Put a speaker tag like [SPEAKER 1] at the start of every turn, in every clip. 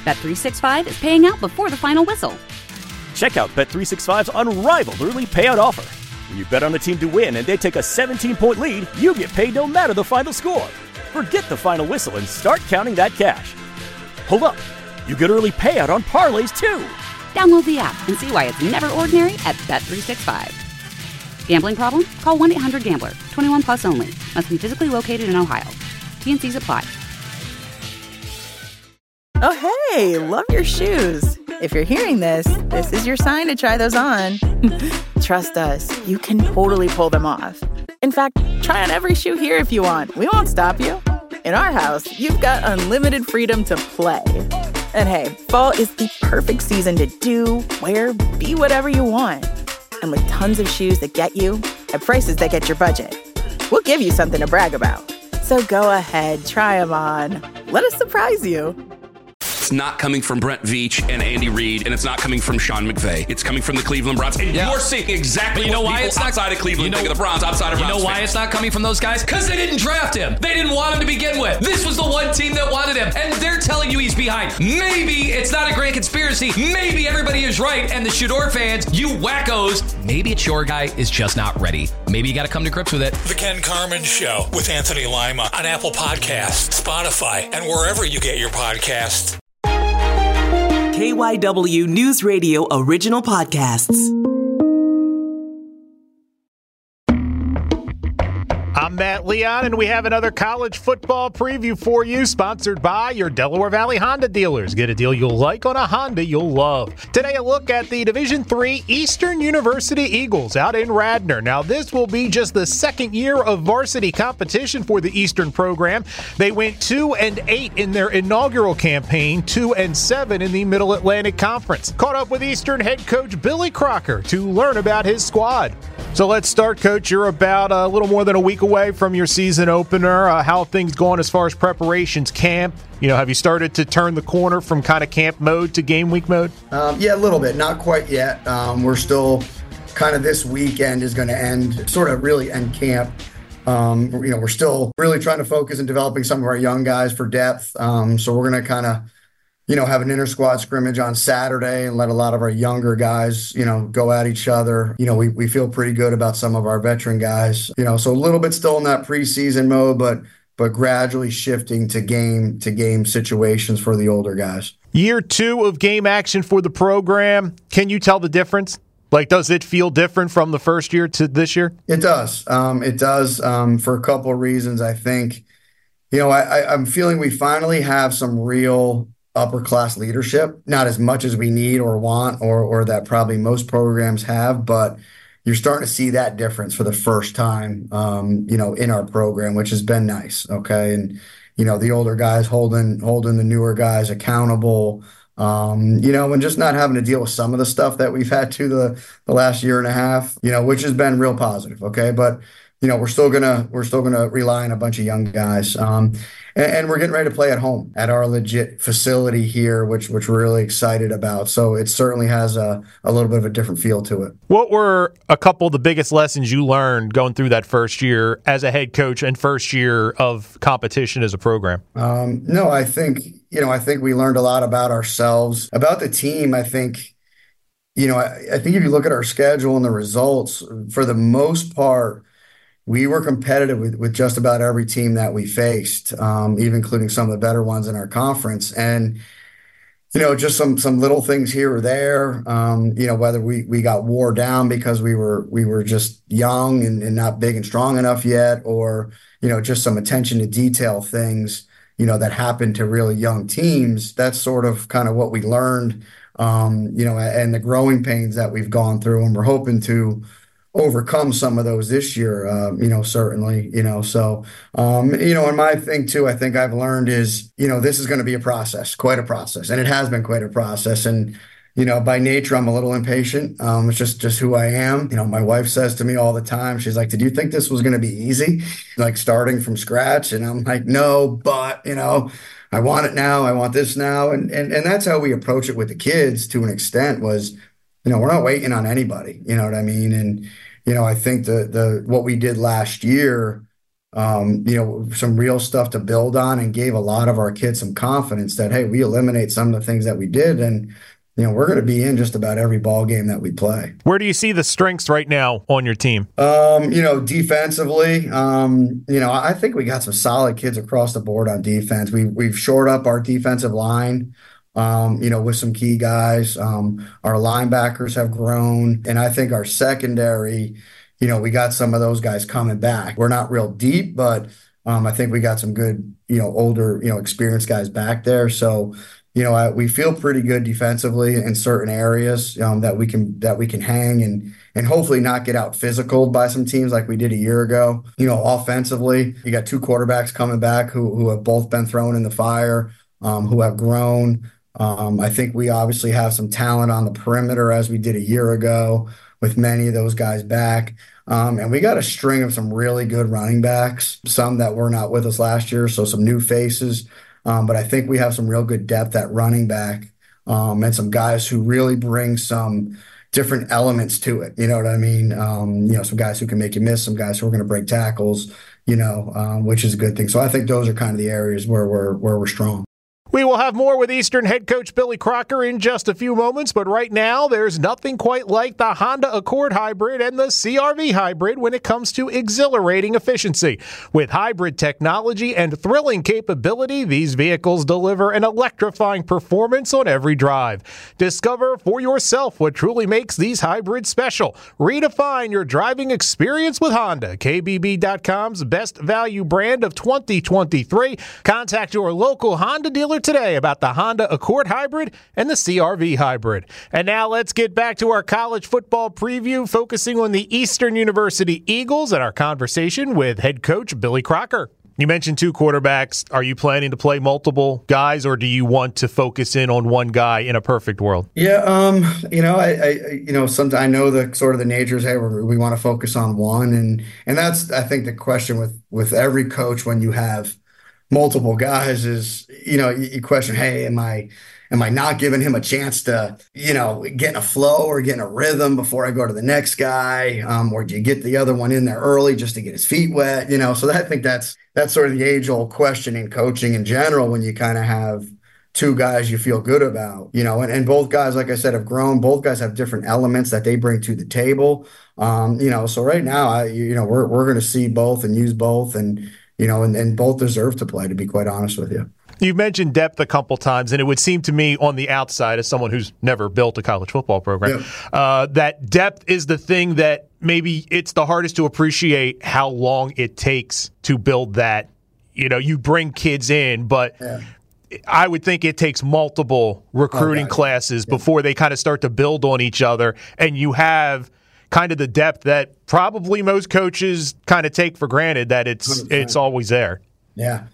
[SPEAKER 1] Bet365 is paying out before the final whistle.
[SPEAKER 2] Check out Bet365's unrivaled early payout offer. When you bet on a team to win and they take a 17-point lead, you get paid no matter the final score. Forget the final whistle and start counting that cash. Hold up. You get early payout on parlays, too.
[SPEAKER 1] Download the app and see why it's never ordinary at Bet365. Gambling problem? Call 1-800-GAMBLER. 21 plus only. Must be physically located in Ohio. T&Cs apply.
[SPEAKER 3] Oh, hey, love your shoes. If you're hearing this, this is your sign to try those on. Trust us, you can totally pull them off. In fact, try on every shoe here if you want. We won't stop you. In our house, you've got unlimited freedom to play. And hey, fall is the perfect season to do, wear, be whatever you want. And with tons of shoes that get you at prices that get your budget, we'll give you something to brag about. So go ahead, try them on. Let us surprise you.
[SPEAKER 4] It's not coming from Brent Veach and Andy Reid, and it's not coming from Sean McVay. It's coming from the Cleveland Browns. And you're seeing exactly what people outside of Cleveland think of the Browns, outside of Browns.
[SPEAKER 5] You know why it's not coming from those guys? Because they didn't draft him. They didn't want him to begin with. This was the one team that wanted him, and they're telling you he's behind. Maybe it's not a great conspiracy. Maybe everybody is right, and the Shador fans, you wackos, maybe it's your guy is just not ready. Maybe you got to come to grips with it.
[SPEAKER 6] The Ken Carman Show with Anthony Lima on Apple Podcasts, Spotify, and wherever you get your podcasts.
[SPEAKER 7] KYW News Radio original podcasts.
[SPEAKER 8] I'm Matt Leon, and we have another college football preview for you, sponsored by your Delaware Valley Honda dealers. Get a deal you'll like on a Honda you'll love. Today, a look at the Division III Eastern University Eagles out in Radnor. Now, this will be just the second year of varsity competition for the Eastern program. They went 2-8 in their inaugural campaign, 2-7 in the Middle Atlantic Conference. Caught up with Eastern head coach Billy Crocker to learn about his squad. So let's start, Coach. You're about a little more than a week away from your season opener. How are things going as far as preparations, camp? Have you started to turn the corner from kind of camp mode to game week mode?
[SPEAKER 9] Yeah, a little bit. Not quite yet. We're still kind of this weekend is going to end camp. We're still really trying to focus on developing some of our young guys for depth. So we're going to kind of have an inter-squad scrimmage on Saturday and let a lot of our younger guys, go at each other. We feel pretty good about some of our veteran guys, so a little bit still in that preseason mode, but gradually shifting to game situations for the older guys.
[SPEAKER 8] Year 2 of game action for the program. Can you tell the difference? Does it feel different from the first year to this year?
[SPEAKER 9] It does. It does for a couple of reasons. I think, I'm feeling we finally have some real upper class leadership, not as much as we need or want or that probably most programs have, but you're starting to see that difference for the first time, in our program, which has been nice. Okay. And, the older guys holding the newer guys accountable, and just not having to deal with some of the stuff that we've had to the last year and a half, which has been real positive. Okay. But, we're still gonna rely on a bunch of young guys. And we're getting ready to play at home at our legit facility here, which we're really excited about. So it certainly has a little bit of a different feel to it.
[SPEAKER 8] What were a couple of the biggest lessons you learned going through that first year as a head coach and first year of competition as a program?
[SPEAKER 9] No, I think we learned a lot about ourselves, about the team. I think if you look at our schedule and the results, for the most part, we were competitive with just about every team that we faced, even including some of the better ones in our conference. And, just some little things here or there, whether we got wore down because we were just young and not big and strong enough yet, or, just some attention to detail things, that happened to really young teams. That's sort of kind of what we learned, and the growing pains that we've gone through. And we're hoping to overcome some of those this year, certainly, so, and my thing too, I think I've learned is, this is going to be a process, quite a process. And it has been quite a process. And, by nature, I'm a little impatient. It's just who I am. My wife says to me all the time, she's like, did you think this was going to be easy? Like starting from scratch? And I'm like, no, but, I want it now. I want this now. And that's how we approach it with the kids to an extent was, we're not waiting on anybody, you know what I mean? And, I think the what we did last year, some real stuff to build on, and gave a lot of our kids some confidence that, hey, we eliminate some of the things that we did, and we're going to be in just about every ball game that we play.
[SPEAKER 8] Where do you see the strengths right now on your team?
[SPEAKER 9] Defensively, I think we got some solid kids across the board on defense. We've shored up our defensive line, with some key guys. Our linebackers have grown, and I think our secondary, we got some of those guys coming back. We're not real deep, but I think we got some good, older, experienced guys back there. So, we feel pretty good defensively in certain areas that we can hang and hopefully not get out physical by some teams like we did a year ago. Offensively, you got two quarterbacks coming back who have both been thrown in the fire, who have grown. I think we obviously have some talent on the perimeter as we did a year ago with many of those guys back. And we got a string of some really good running backs, some that were not with us last year, so some new faces. But I think we have some real good depth at running back, and some guys who really bring some different elements to it. You know what I mean? Some guys who can make you miss, some guys who are going to break tackles, which is a good thing. So I think those are kind of the areas where we're strong.
[SPEAKER 8] We will have more with Eastern head coach Billy Crocker in just a few moments, but right now there's nothing quite like the Honda Accord Hybrid and the CR-V Hybrid when it comes to exhilarating efficiency. With hybrid technology and thrilling capability, these vehicles deliver an electrifying performance on every drive. Discover for yourself what truly makes these hybrids special. Redefine your driving experience with Honda. KBB.com's best value brand of 2023. Contact your local Honda dealer today about the Honda Accord Hybrid and the CR-V Hybrid. And now let's get back to our college football preview, focusing on the Eastern University Eagles and our conversation with head coach Billy Crocker. You mentioned two quarterbacks. Are you planning to play multiple guys, or do you want to focus in on one guy in a perfect world?
[SPEAKER 9] Yeah, sometimes I know the sort of the nature is, hey, we want to focus on one, and that's, I think, the question with every coach when you have multiple guys is, you question, hey, am I not giving him a chance to, get in a flow or get in a rhythm before I go to the next guy? Or do you get the other one in there early just to get his feet wet? So I think that's sort of the age-old question in coaching in general when you kind of have two guys you feel good about, and both guys, like I said, have grown. Both guys have different elements that they bring to the table. So right now, we're going to see both and use both, and both deserve to play, to be quite honest with you.
[SPEAKER 8] You've mentioned depth a couple times, and it would seem to me on the outside, as someone who's never built a college football program, that depth is the thing that maybe it's the hardest to appreciate how long it takes to build that. You bring kids in, but I would think it takes multiple recruiting classes before they kind of start to build on each other, and you have kind of the depth that probably most coaches kind of take for granted that it's always there.
[SPEAKER 9] Yeah.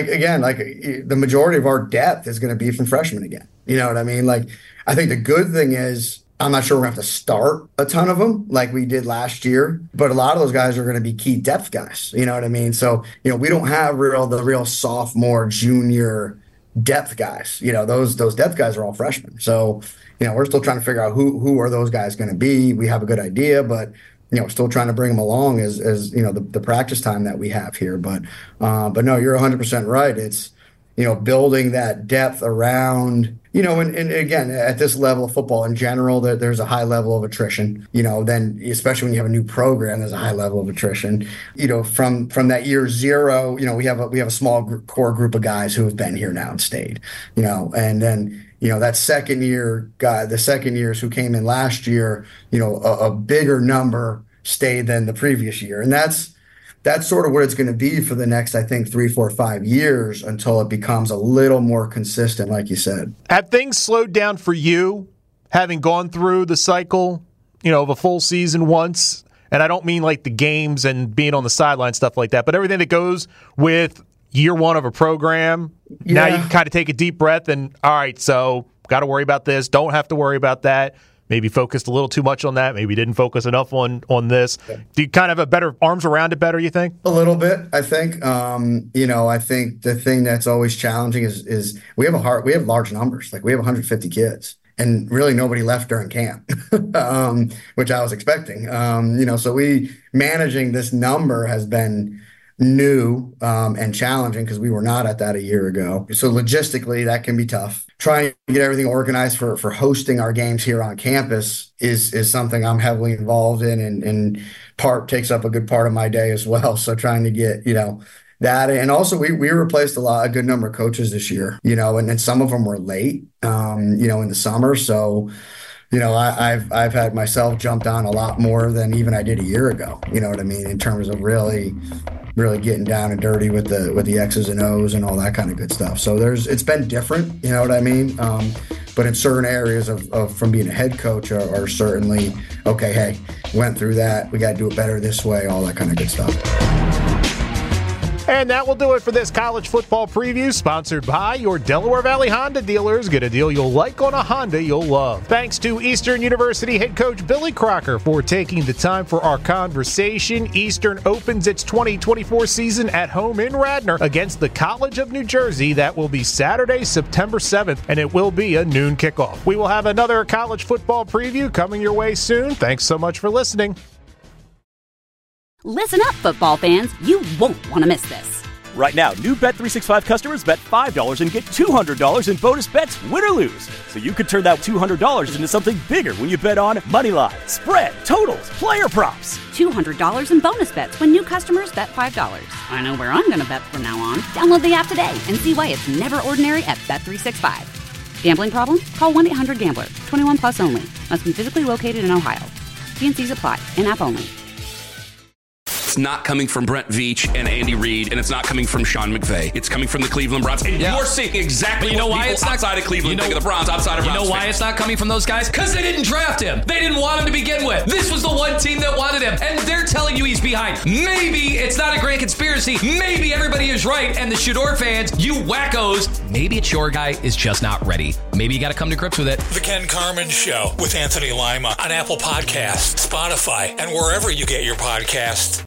[SPEAKER 9] The majority of our depth is going to be from freshmen again. You know what I mean? I think the good thing is, I'm not sure we're going to have to start a ton of them like we did last year, but a lot of those guys are going to be key depth guys. You know what I mean? So, we don't have the real sophomore, junior depth guys. Those depth guys are all freshmen. So, we're still trying to figure out who are those guys going to be. We have a good idea, but still trying to bring them along as the practice time that we have here. But no, you're 100% right. It's building that depth around and again, at this level of football in general, there's a high level of attrition. Then especially when you have a new program, there's a high level of attrition. From that year zero, we have a small core group of guys who have been here now and stayed. And then. That second year guy, the second years who came in last year, a bigger number stayed than the previous year. And that's sort of what it's going to be for the next, I think, 3, 4, 5 years until it becomes a little more consistent, like you said.
[SPEAKER 8] Have things slowed down for you, having gone through the cycle, of a full season once? And I don't mean like the games and being on the sideline, stuff like that, but everything that goes with year one of a program. Yeah. Now you can kind of take a deep breath and, all right, so got to worry about this. Don't have to worry about that. Maybe focused a little too much on that. Maybe didn't focus enough on this. Yeah. Do you kind of have better arms around it better, you think?
[SPEAKER 9] A little bit, I think. I think the thing that's always challenging is we have large numbers. We have 150 kids. And really nobody left during camp, which I was expecting. So managing this number has been new and challenging because we were not at that a year ago. So logistically, that can be tough. Trying to get everything organized for hosting our games here on campus is something I'm heavily involved in, and takes up a good part of my day as well. So trying to get, that. And also we replaced a good number of coaches this year, and then some of them were late, in the summer. So, I've had myself jumped on a lot more than even I did a year ago, you know what I mean? In terms of really getting down and dirty with the X's and O's and all that kind of good stuff. So it's been different, you know what I mean? But in certain areas of from being a head coach are certainly, okay, hey, went through that. We got to do it better this way, all that kind of good stuff.
[SPEAKER 8] And that will do it for this college football preview, sponsored by your Delaware Valley Honda dealers. Get a deal you'll like on a Honda you'll love. Thanks to Eastern University head coach Billy Crocker for taking the time for our conversation. Eastern opens its 2024 season at home in Radnor against the College of New Jersey. That will be Saturday, September 7th, and it will be a noon kickoff. We will have another college football preview coming your way soon. Thanks so much for listening.
[SPEAKER 1] Listen up, football fans. You won't want to miss this.
[SPEAKER 2] Right now, new Bet365 customers bet $5 and get $200 in bonus bets, win or lose. So you could turn that $200 into something bigger when you bet on moneyline, spread, totals, player props.
[SPEAKER 1] $200 in bonus bets when new customers bet $5. I know where I'm going to bet from now on. Download the app today and see why it's never ordinary at Bet365. Gambling problem? Call 1-800-GAMBLER. 21 plus only. Must be physically located in Ohio. T&Cs apply. In-app only.
[SPEAKER 4] It's not coming from Brent Veach and Andy Reid, and it's not coming from Sean McVay. It's coming from the Cleveland Browns. And you're seeing exactly what people outside of Cleveland think of the Browns, outside of Browns.
[SPEAKER 5] You know why it's not coming from those guys? Because they didn't draft him. They didn't want him to begin with. This was the one team that wanted him, and they're telling you he's behind. Maybe it's not a grand conspiracy. Maybe everybody is right, and the Shador fans, you wackos, maybe it's your guy is just not ready. Maybe you got to come to grips with it.
[SPEAKER 6] The Ken Carman Show with Anthony Lima on Apple Podcasts, Spotify, and wherever you get your podcasts.